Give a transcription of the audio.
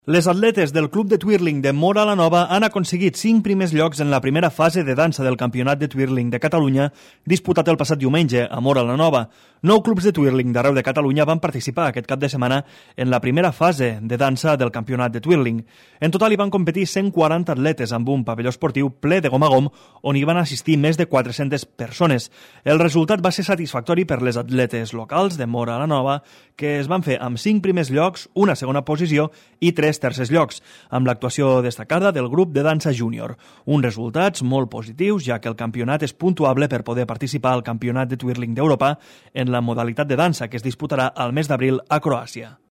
Les atletes del Club de Twirling de Móra la Nova han aconseguit 5 primers llocs en la primera fase de dansa del Campionat de Twirling de Catalunya disputat el passat diumenge a Móra la Nova. 9 clubs de twirling d'arreu de Catalunya van participar aquest cap de setmana en la primera fase de dansa del Campionat de Twirling. En total hi van competir 140 atletes amb un pavelló esportiu ple de gom a gom on hi van assistir més de 400 persones. El resultat va ser satisfactori per les atletes locals de Móra la Nova, que es van fer amb 5 primers llocs, una segona posició i 3 tercers llocs, amb l'actuació destacada del grup de dansa júnior. Uns resultats molt positius, ja que el campionat és puntuable per poder participar al Campionat de Twirling d'Europa en la modalitat de dansa que es disputarà al mes d'abril a Croàcia.